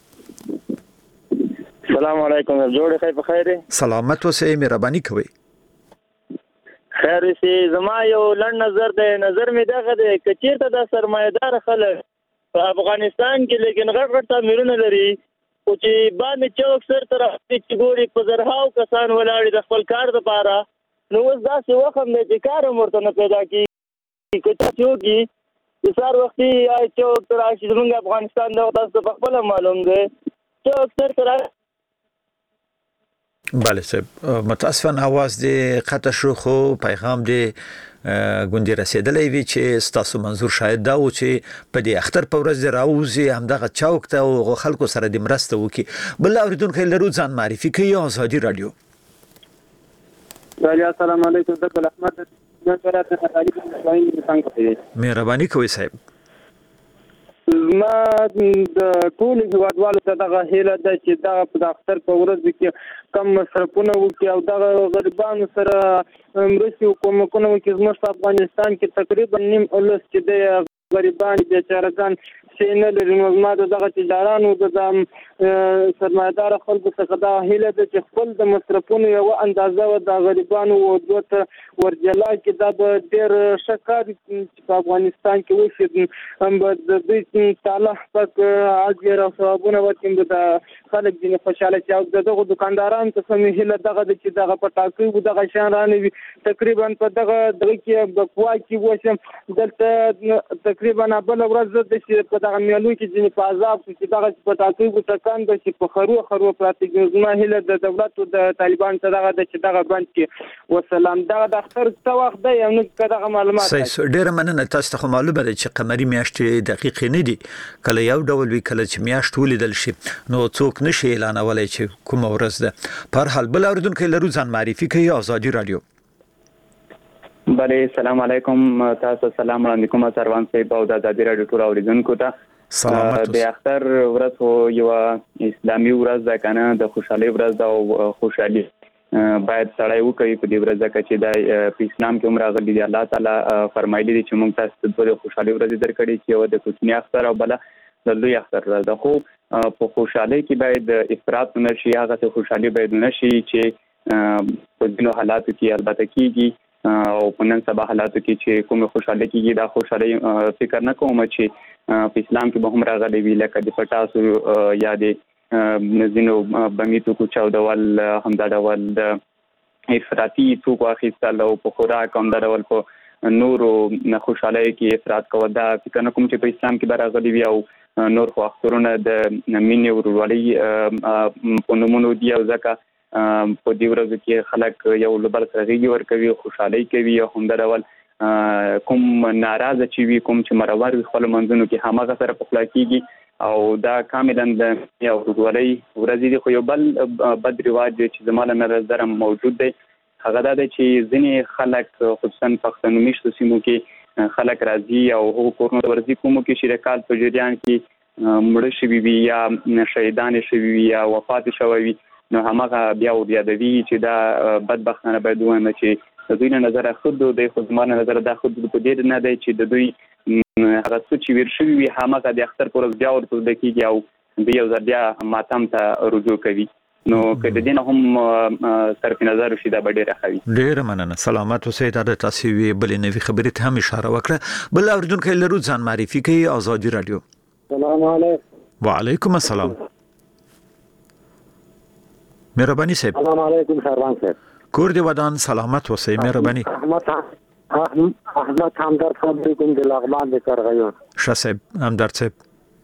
السلام علیکم جوړ خیر په خیر سلامت اوسئ مهرباني کوئ خیر سي زما یو لړ نظر می دغه د کچیرته د سرمایدار خلک په افغانستان کې لیکن غټ تعمیرونه لري او چې باندې چوک سر طرف چې ګوري په زرهاو کسان ولاړ د خپل کار لپاره نو اوس دا څه وخت نه چې کار مرته نه پیدا کی کته چوکي د سار وختي چوک تر راشي زموږ افغانستان د تاسو په خپل معلوم دی چوک سر طرف بله صاحب متاسفانه आवाज دې قطع شو خو پیغام دې ګوندې رسیدلې وی چې تاسو منظور شاید دا و چې په دې اختر په ورځ راوځي همدغه چوک ته او خلکو سره د مرسته وکي بل اوریدونکو لرو ځان معرفي کوي آزادي رادیو السلام علیکم دبل احمد مهرباني کوي صاحب ما د ټول هیوادوالو ته دغه هیله ده چې دغه په اختر په ورځ کې کم مصرفونه وکړي او دغه غریبانو سره مرستې کومکونه وکړي زموږ په افغانستان کې تقریبا نیم اولس چې د غریبان بیچارهګان شي نه لري نو ما دغه تجارانو د سرمایدار خلکو څخه دا هیله ده چې خپل د مصرفونو یو اندازه و د غریبانو ودوته ورجلا کې دا به ډېر شکر چې په افغانستان کې وشي هم د دې تعالی پاک اجر او ثوابونه ورکړي د خلک دې خوشاله شي او دغه دکانداران ته سمې هیله دغه چې دغه پټاکي و دغه شان رانه تقریبا په دغه کې بقوا کې وشم دلته تقریبا بل ورځ د چې په دغه میلو کې ځینې په عذاب چې دغه پټاکي و تکان د چې په خرو پراتګ زما هیله د دولت او د طالبان ته دغه چې دغه بند کې وسلام دغه د اختر څو وخت دی یو نه دغه معلومات صحیح ډیر مننه تاسو ته معلومه ده چې قمري میاشتې دقیق نه دي کله یو ډول وی کله چې میاشت ولیدل شي نو څوک نشي اعلانولای چې کوم ورځ ده په هر حال بل اوریدونکو لرو ځان معرفي کوي آزادي رادیو بله السلام علیکم تاسو سلام علیکم سروان صاحب او د آزادي رادیو ټول اوریدونکو ته د اختر ورځ یو اسلامي ورځ ده کنه د خوشحالي ورځ ده او خوشحالي باید سړی وکړي په دې ورځ کې چې په اسلام کې عمر غلي دی الله تعالی فرمایلی دی چې موږ تاسو د خوشحالي ورځ درکړي چې یو د کوچنی اختر او بل د لوی اختر ورځ خو په خوشحالي کې باید افراط نشي هغه ته خوشحالي باید نشي چې په دینو حالاتو کې البته کیږي او په نن سبا حالاتو کې چې کوم خوشحالي کېږي دا خوشحالي فکر نه کوم چې په اسلام کې به هم راغلي وي لکه د پټاسو یا د نزینو بمیتو کو چاودول همدا ډول د افراطي توکو اخیستل او په خوراک همدا ډول په نورو خوشحالي کې افراط کول دا فکر نه کوم چې په اسلام کې راغلي وي او نور خو اخترونه د مینې ورورولۍ په نومونو دی او ځکه په دې ورځو کې خلک یو بل سره غږی ورکوي خوشحالي کوي او هم درول کوم ناراضه چې وي کوم چې مرور وي خپل منځونو کې همغه سره پخلا کیږي او دا کاملا د یو ورځي ورځي خو یو بل بد رواج چې زموږ نظر موجود دی هغه دا چې ځینې خلک خصوصا پښتون میشتو سیمو کې خلک راځي او هغه کورونو ورځي کوم کې شریکال په جریان کې مړ شوي وي یا شهیدان شوي وي یا وفات شوي وي نو همغه بیا یادوي چې دا بدبختانه باید وایم چې د دوی نظر خود د خدمت نظر د خود په دې نه دی چې د دوی هغه څه چې ور شوي وي همغه د اختر پر بیا ورته د کیږي او د یو ځل بیا ماتم ته رجوع کوي نو که د دین هم صرف نظر شي دا ډیره خوي ډیره مننه سلامت اوسئ دا تاسو وی بلې نوې خبرې ته هم اشاره وکړه بل اوریدونکو لرو ځان معرفي کوي آزادي رادیو السلام علیکم وعلیکم السلام مهرباني صاحب السلام علیکم سروان صاحب کور دی ودان سلامت اوسئ مهرباني احمد همدرد خبرې کوم د لغمان د کرغیون ښه صاحب همدرد صاحب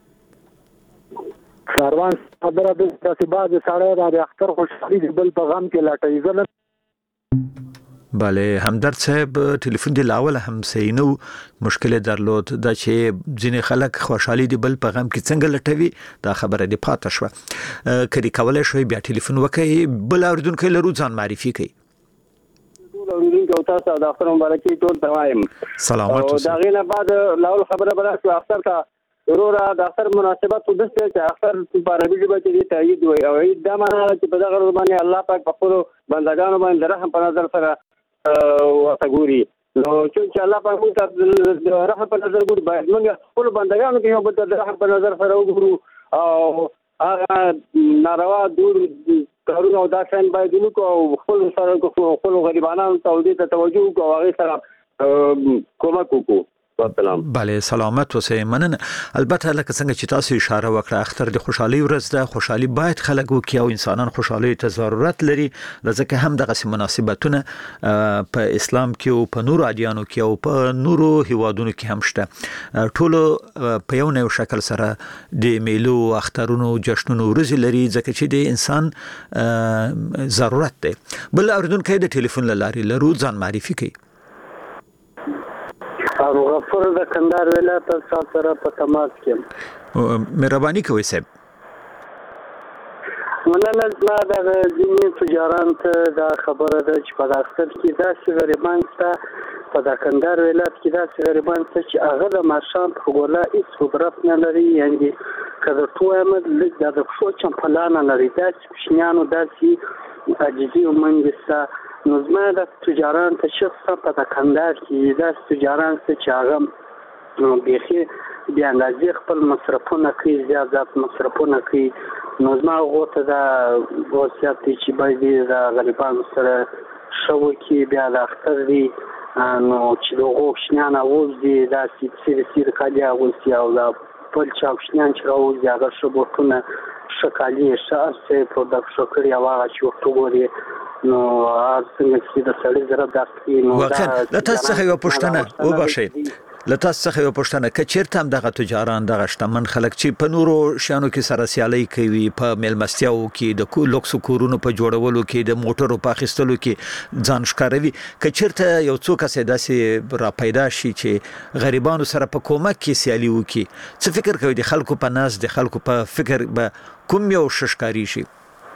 سروان خبره د تاسباد سره د اختر خوشحالي بل په غم کې لاټي زله بله همدرد صاحب ټلیفون دی لاول هم سینو مشکل درلود دا چې ځینې خلک خوشحالي دی بل په غم کې څنګه لټوي دا خبره دی پاتې شو کړي کولای شوی بیا ټلیفون وکړي بل اوریدونکو لرو ځان معرفي کوي اوریدونکو تاسو د اختر مبارکي ټول توایم سلامات اوسئ دا غینه بعد لاول خبره بل شو اختر ته ضروره د اختر مناسبت د چې اختر په عربي ژبه کې تایید وي او دا معنی چې په دغه ورځ باندې الله پاک په خپل بندگانو باندې رحم په نظر سره وتګوري نو چې الله پاک موږ ته رحم په نظر ګوري باید موږ خپل بندگانو کې یو بل رحم په نظر سره وګورو او هغه ناروا دور کارونه او دا څنګه باید وکړو خپل سره خپل غریبانو ته توجه وکړو هغه سره کومک وکړو بله سلامت اوسئ مننه البته لکه څنګه چې تاسو اشاره وکړه اختر د خوشحالي ورځ ده خوشحالي باید خلک وکړي او انسانان خوشحالي ته ضرورت لري ځکه هم دغه مناسبتونه په اسلام کې او په نورو ادیانو کې او په نورو هیوادونو کې هم شته ټول په یو نوع شکل سره د میلو اخترونو جشنونو ورځ لري ځکه چې د انسان ضرورت دی بل اوریدونکو د ټلیفون لاري لرو ځان معرفي کوي او غفور د کندهار ولایت سره په تماس کې مهرباني کوئ صاحب مننه زما د ځینې تجاران ته دا خبره ده چې په اختر کې داسې غریبان شته په د کندهار ولایت کې داسې غریبان شته چې هغه د ماښام په ګوله هېڅ قدرت نه لري یعنې که درته ووایم لږ دا د پښو چمپلا نه لري داسې کوچنیانو داسې عاجزي او منډې شته نو زما د تجاران ته شخصا په د کندهار کې داسې تجاران شته چې هغه بیخي بې اندازې خپل مصرفونه کوي زیات مصرفونه کوي نو زما هغو ته دا وصیت دی چې باید د غریبانو سره ښه وکړي بیا د اختر دی نو چې د هغو کوچنیان راوځي داسې څیرې کالي اغوستي او د بل چا کوچنیان چې راوځي هغه ښه بوټونه ښه کالي ښه هر څه یې په د پښو کړي او هغه چې ورته وګوري نو څنګه چې د سړي زړه درد کوي نو واقعا له تاسو څخه یو پوښتنه وبښئ له تاسو څخه یو پوښتنه که چیرته هم دغه تجاران دغه شتمن خلک چې په نورو شیانو کې سره سیالي کوي په میلمستیاو کې د لوکس کورونو په جوړولو کې د موټرو په اخیستلو کې ځان ښکاروي که چیرته یو څوک داسې را پیدا شي چې غریبانو سره په کومک کې سیالي وکړي څه فکر کوي د خلکو په ناز د خلکو په فکر به کوم یو ښکاري شي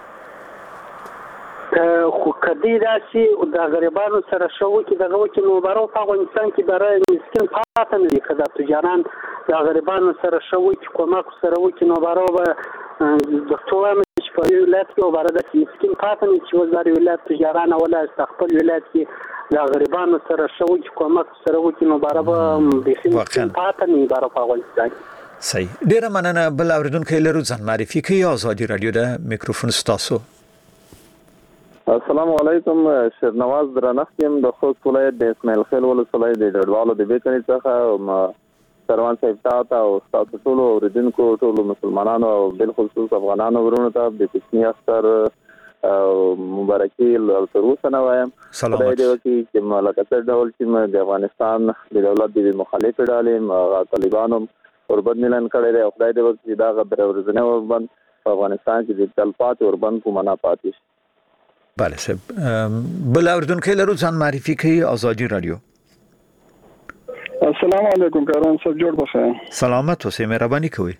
خو کدی داسې د غریبانو سره شو کې دغه وکړي نو بارو په افغانستان کې برای مسکین پاتې نه دي که د تجاران د غریبانو سره شو کې کومک سره وکړي نو بارو به د ټول چې په ولایت کې وباره د مسکین پاتې نه چې وزاري ولایت تجاران ولا خپل ولایت کې د غریبانو سره شو کې کومک سره وکړي نو بارو به د مسکین پاتې نه بارو په افغانستان صحیح ډیره مننه بل اوریدونکو لرو ځان معرفي کوي آزادي رادیو د میکروفون ستاسو السلام علیکم شیرنواز درنښت یم د خوست ولایت د اسماعیل خیل ولسوالۍ د ډډوالو د بیتنې څخه سروان صاحب ته او ستاسو ټولو اوریدونکو ټولو مسلمانانو او بالخصوص افغانانو ورونو ته د کوچني اختر مبارکي تر اوسه نه وایم خدای دې وکړي چې لکه څه ډول چې د افغانستان د دولت د مخالفې ډلې طالبانو اوربند اعلان کړی دی او خدای دې وکړي چې دا غدر ورځنی اوربند په افغانستان کې د تلپاتې اوربند په معنا پاتې شي بله صاحب بل اوریدونکو لرو ځان معرفي کوي آزادي رادیو. السلام علیکم کاروان صاحب جوړ بخیر. سلامت اوسئ مهرباني کوئ.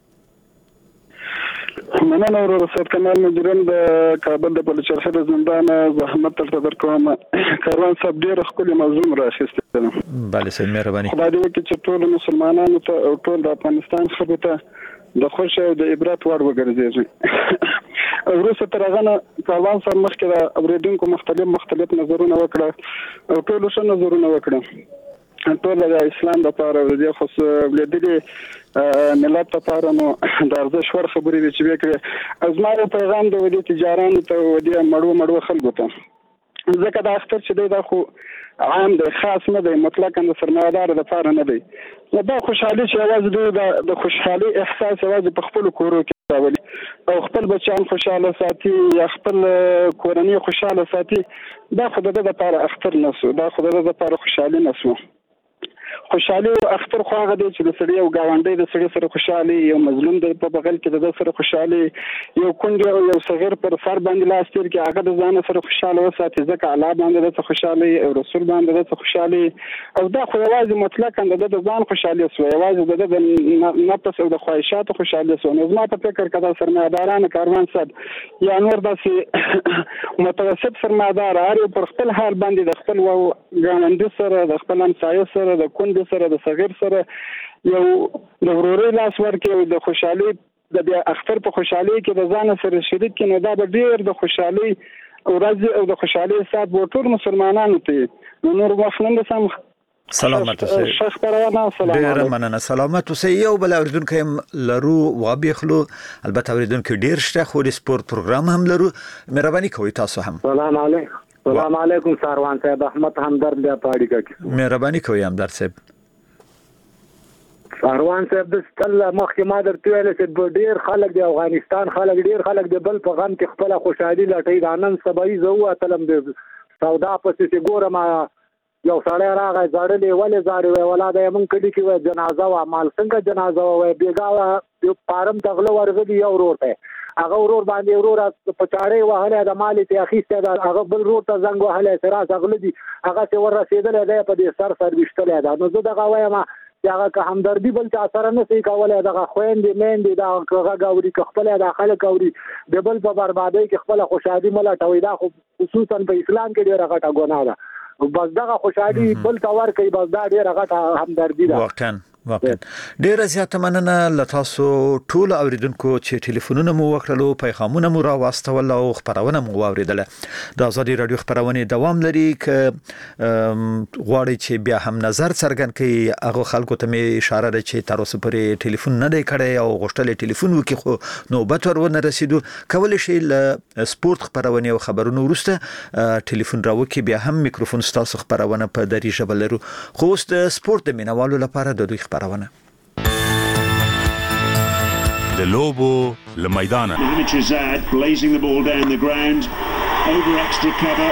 مننه ورور صاحب کمال مجرم د کابل د پولیس چرخه زندان زحمت تر درکوم. کاروان صاحب ډیر خپل موضوع راخسته. بله صاحب مهرباني. خدای دې وکړي چې ټول مسلمانانو ته او ټول د افغانستان خلکو ته د خوښ او د عبرت وړ وګرځي. وروسته تر هغه نه کاروان صاحب مخکې د اوریدونکو مختلف نظرونه وکړه او ټول څه نظرونه وکړه. ټول د اسلام لپاره د خاص ولې ملت لپاره نو د ارزښت ور خبرې دي چې وکړي. از ما پیغام د ودی تجارانو ته ودی مړو خلکو ته ځکه دا اختر چې دا خو عام دی خاص نه دی مطلقاً د سرمایه‌دار لپاره نه دی. دا خوشحالي چې اواز د خوشحالي احساس اواز په خپل کورو کې راولي او خپل بچیان خوشاله ساتي یا خپل کورنۍ خوشاله ساتي دا خو د لپاره اختر نسو دا خو د لپاره خوشحالي نسو. خوشحالي او اختر خو هغه دی چې د سړي او گاونډي د سړي سره خوشحالي یو مظلوم د په بغل کې د سره خوشحالي یو کونډه او یو صغیر پر سر باندې لاس تیر کې هغه د ځان سره خوشاله وساتي ځکه الله باندې د خوشحالي او رسول باندې د خوشحالي او دا خو یوازې مطلقاً د ځان خوشحالي سو یوازې د نفس او د خواهشاتو خوشحالي سو. نو زما په فکر کې د سرمایه‌دارانو کاروان صاحب یا نور داسې متوسط سرمایه‌دار هر پر خپل حال باندې د خپل ګاونډي سره د خپل همسایه سره د کونډې سره د صغیر سره یو د وروري لاس ورکړي د خوشحالي د بیا اختر په خوشحالي کې د ځان سره شریک کینو دا به ډیر د خوشحالي او راځي او د خوشحالي سات به ټول مسلمانانو ته نور وښنند سم سلامت اوسئ. شیخ پروانه سلام ډیر مننه سلامت اوسئ. یو بل اوریدونکو لرو وابخلو البته اوریدونکو ډیر شته خو د سپورت پروګرام هم لرو مهرباني کوئ تاسو هم. سلام علیکم. سلام علیکم ساروان صاحب احمد همدرد بیا پاړی کا مهرباني کوئ همدرد صاحب. ساروان صاحب د ستل مخکې ما درته ویل چې ډیر خلک د افغانستان خلک ډیر خلک د بل په غم کې خپل خوشحالي لټي دا نن سبا زه واتلم د سودا پسې چې ګورم یو سړی راغی زړلې ولې زارې ولا د مونږ کډي کې جنازه وا مال څنګه جنازه وای بیګا یو پارم تغله ورغلی یو ورته هغه ورور باندې ورور په چاړې وهله د مالې ته اخیسته دا هغه بل ورور ته زنګ وهله سره ځغله دي هغه څه ور رسیدل دی په دې سر وشتل دا نو زه دغه وایم چې هغه که همدردي بل چا سره نه سي کولای دغه خويندې میندې دا هغه غاوري خپل د خلک غاوري د بل په بربادۍ کې خپل خوشحالي ملټوي دا خصوصا په اسلام کې ډیره غټه ګناه ده. بس دغه خوشحالي بل تور کوي بس دا ډیره غټه همدردي ده. واقعا ډیره زیاته مننه لتاسو ټول اوریدونکو چې ټلیفونونه مو وکړلو پیغامونه مو راوستول او خبرونه مو واوریدله. د آزادي رادیو خبرونه دوام لري ک غواړي چې بیا هم نظر څرګند کړي هغه خلکو ته می اشاره ده چې تر اوسه پرې ټلیفون نه دی کړی او غوښتل ټلیفون وکړي خو نوبت ورونه رسیدو کول شي ل سپورت خبرونه او خبرونه ورسته ټلیفون راوکي بیا هم میکروفون ستاسو خبرونه په دری ژبه لرو خو د سپورت د مینوالو لپاره د دوی خبرونه د لوبو لمیدانه Hamid blazing the ball down the ground over extra cover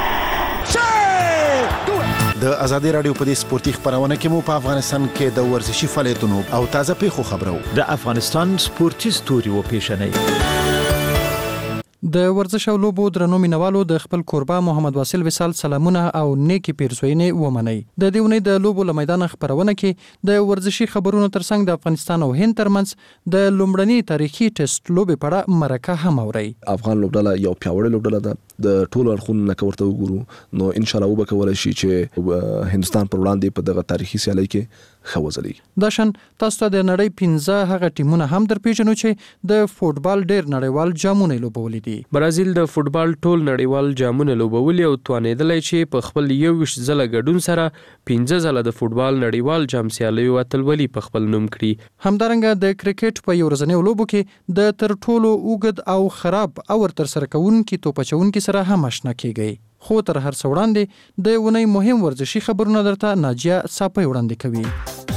د آزادي رادیو په دې سپورتي خبرونه کې مو په افغانستان کې د ورزشي فعالیتونو او تازه پیښو خبرو د افغانستان سپورتي ستوري و پیښنې د ورزش او لوبو درنو مینوالو د خپل کوربه محمد واصل وصال سلامونه او نیکی پیرزوینې ومني. د دیونې د لوبو لمیدان خبرونه کې د ورزشي خبرونو ترڅنګ د افغانستان او هند ترمنځ د لومړني تاریخي ټیسټ لوبې په اړه مرکه هم اوري. افغان لوبډله یو پیاوړی لوبډله ده د ټولو اړخونو نه ورته وګورو نو ان شاء الله وبکول شي چې هندستان پر وړاندې په دغه تاریخي سیالي کې خوځلي. داشن تاسو ته د نړۍ 15 هغه ټیمونه هم در پیژنو چې د فوتبال ډیر نړیوال جامونه لوبولي دي. برازیل د فوتبال ټول نړیوال جامونه لوبولي او توانیدلای چې په خپل 21 ځله ګډون سره 15 ځله د فوتبال نړیوال جام سیالیو اتلولي په خپل نوم کړی. همدارنګه د کرکټ په یو ورځنیو لوبو کې د تر ټولو اوږد او خراب اور تر سره کوونکي توپچونکي سره هم آشنا کیږي. خو تر هر څه وړاندې د ونې مهم ورزشي خبرونه درته ناجیه صاپي وړاندې کوي.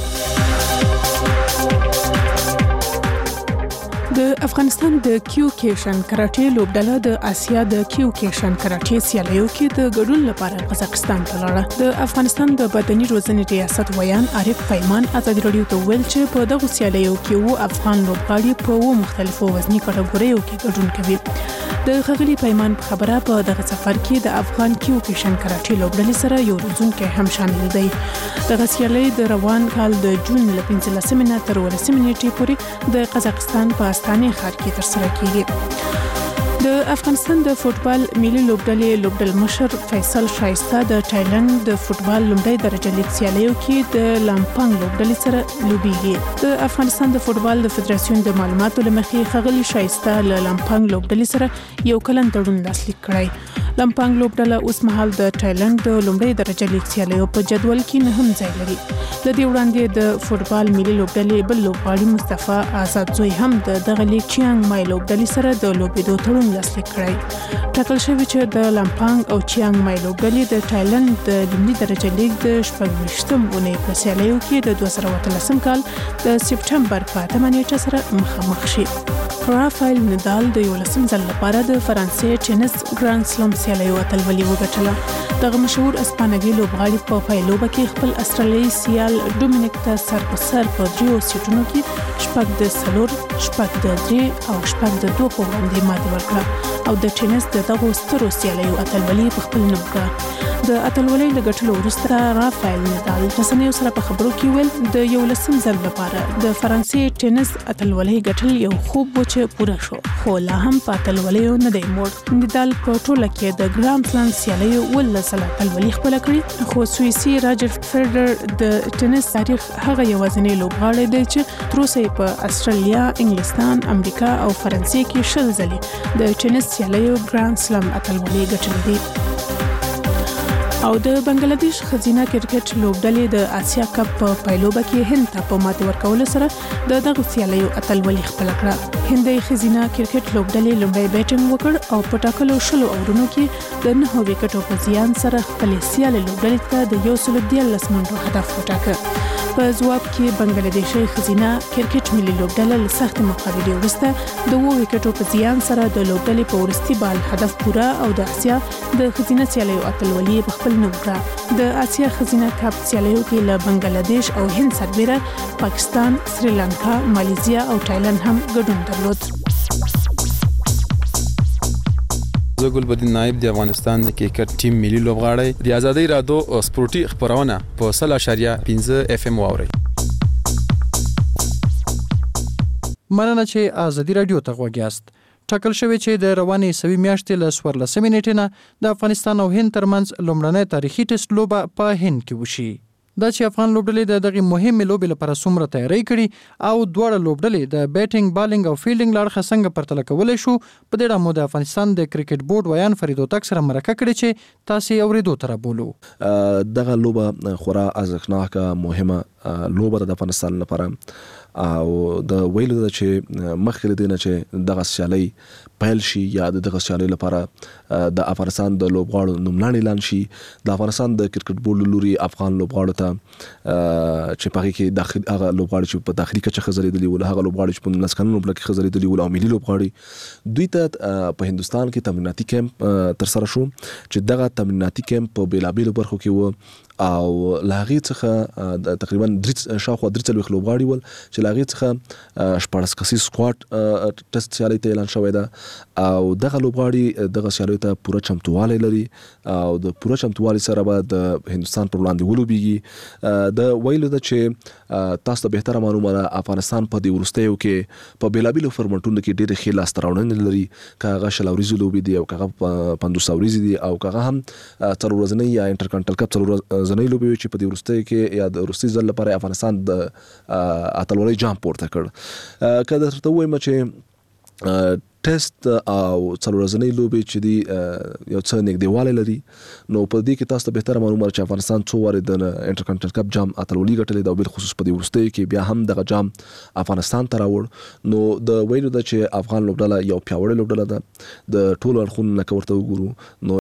د افغانستان د کیوکیشن کراټې لوبډله د آسیا د کیوکیشن کراټې سیالیو کې د ګډون لپاره قزاقستان ته لاړه. د افغانستان د بدني روزنې ریاست ویان عارف پیمان ازادي رادیو ته ویل چې په دغه سیالیو کې افغان لوبغاړي په مختلفو وزني کټګوریو کې ګډون کوي. د خغلی پیمان په خبره په دغه سفر کې د افغان کیو کیشن کراټي لوبډلې سره یو روزونکی هم شامل دی. دغه سیالي د روان کال د جون له 15 نه تر 18 نیټې پورې د قزاقستان په استانې ښار کې ترسره کیږي. د افغانستان د فوتبال ملي لوبډلې لوبډل مشر فیصل شایسته د تایلند د فوتبال لومړی درجه لیګ سیالیو کې د لامپنګ لوبډلې سره لوبېږي. د افغانستان د فوتبال د فدراسیون د معلوماتو لمخې خغلی شایسته له لامپنګ لوبډلې سره یو کلن تړون لاسلیک کړی. لامپنګ لوبډله اوس مهال د تایلند د لومړی درجه لیګ سیالیو په جدول کې نه هم ځای لري. د دې وړاندې د فوتبال ملي لوبډلې بل لوبغاړي مصطفی آزاد زوی هم د دغه لیګ چیانګ مای لوبډلې سره د لوبېدو تړون لاسلیک کړی. ټاکل شوی چې د لامپنګ او چیانګ مای لوبډلې د تایلند د لومړي درجه لیګ د 28م اونۍ په سیالیو کې د 2013 کال د سپټمبر په 8 نیټه سره مخامخ شي. رافایل نادال د 11م ځل لپاره د فرانسې ټینس ګرانډ سلام سیالیو اتلولي وګټله. دغه مشهور اسپانوي لوبغاړي په پایلوبه کې خپل استرالیایي سیال ډومینیک ته سر په سر په 3 سیټونو کې 4-4, 4-3 او 4-2 په وړاندې ماتې ورکړه او د ټینس د دغو سترو سیالیو اتلولي په خپل نوم کړه. د اتلولۍ له ګټلو وروسته رافایل نادال رسنیو سره په خبرو کې ویل د 11م ځل لپاره د فرانسې ټینس اتلولۍ ګټل یو خوب و چې پوره شو، خو لا هم په اتلولیو نه دی موړ. نادال په ټوله کې د ګرانډ سلام سیالیو 18 اتلولي خپله کړې، خو سویسي راجر فیډرر د ټینس تاریخ هغه یوازینی لوبغاړی دی چې تر اوسه په استرالیا، انګلستان، امریکا او فرانسې کې 20 ځلې د ټینس سیالیو ګرانډ سلام اتلولي ګټلې دي. او د بنگلاديش خزینه کرکټ لوبډلې د آسیا کپ په پایلوبه کې هند ته په ماتې ورکولو سره د دغه سیالیو اتلولي خپله کړه. هندي خزینه کرکټ لوبډلې لومړی بیټینګ وکړ او په ټاکلو 20 اورونو کې د 9 وکټو په زیان سره خپل سیالي لوبډلې ته د 113 منډو هدف وټاکه. په ځواب کې بنگلاديشي خزینه کرکټ ملي لوبډله له سخت مقابلې وروسته د 2 وکټو په زیان سره د لوبډلې په ورستي بال هدف پوره او د آسیا د خزینه سیالیو اتلولي په خپل نوم کړه. د آسیا خزینه کپ سیالیو کې له بنگلاديش او هند سربېره پاکستان، سریلانکا، مالیزیا او تایلند هم ګډون درلود. زه ګلبدین نایب د افغانستان د کرکټ ټیم ملي لوبغاړی د ازادۍ رادیو سپورتي خبرونه په 0.5 FM واوري. مننه چې ازادي رادیو ته غوږ یاست. ټاکل شوی چې د روانې سوي میاشتې له 14 نیټې نه د افغانستان او هند ترمنځ لومړنی تاریخي ټیسټ لوبه په هند کې وشي. دا چې افغان لوبډلې د دغه مهمه لوبې لپاره څومره تیاری کړي او دوه لوبډلې د بیټینګ، بالینګ او فیلډینګ لړخه څنګه پرتله کولای شو، په دې اړه مو د افغانستان د کرکټ بورډ ویان فرید هوتک سره مرکه کړې چې تاسو اوریدو تر بولو. دغه لوبه خورا ارزښتناکه مهمه لوبه د افغانستان لپاره او د ویلو د چې مخکې دینه چې دغه سیالي پیل شي یا دغه سیالي لپاره د افغانستان د لوبغاړو نوملړ اعلان شي. د افغانستان د کرکټ بورډ لوري افغان لوبغاړو ته چې په کې داخلي هغه لوبغاړي چې په داخلي کچه خزرېدلي ول، هغه لوبغاړي چې په 19 کلونو بلکې خزرېدلي ول او ملي لوبغاړي دوی ته په هندستان کې تمریناتي کیمپ تر سره شو چې دغه تمریناتي کیمپ په بیلابیلو برخو کې و او لاغي څخه تقریبا شاوخوا 3 لوبغاړي ول چې لاغي څخه 14 کسي سکواډ ټیسټ سیالي ته اعلان شوی ده او دغه لوبغاړي دغه سیالي ته پوره چمتووالی لري او د پوره چمتووالي سره به د هندستان پر وړاندې ولوبېږي. د ویلو ده چې تاسو ته بهتره معلومه ده افغانستان په دې وروستیو کې په بیلابیلو فرمټونو کې ډېرې ښې لاسته راوړنې لري، که هغه 20 ورځې لوبې دي او که هغه 15 ورځې دي او که هغه هم 4 ورځنۍ یا انټرکانټل کپ 4 ورځنۍ لوبې وي چې په دې وروستیو کې یا د وروستي ځل لپاره افغانستان د اتلولۍ جام پورته کړ. که درته ووایم چې ټیسټ او 4 ورځنۍ لوبې چې دی یو څه نږدېوالی لري، نو په دې کې تاسو ته بهتره معلومه ده چې افغانستان 2 وارې د انټرکانټل کپ جام اتلولي ګټلې ده او بالخصوص په دې وروستیو کې بیا هم دغه جام افغانستان ته راوړ. نو د ویلو ده چې افغان لوبډله یو پیاوړې لوبډله ده، د ټولو اړخونو نه که ورته وګورو نو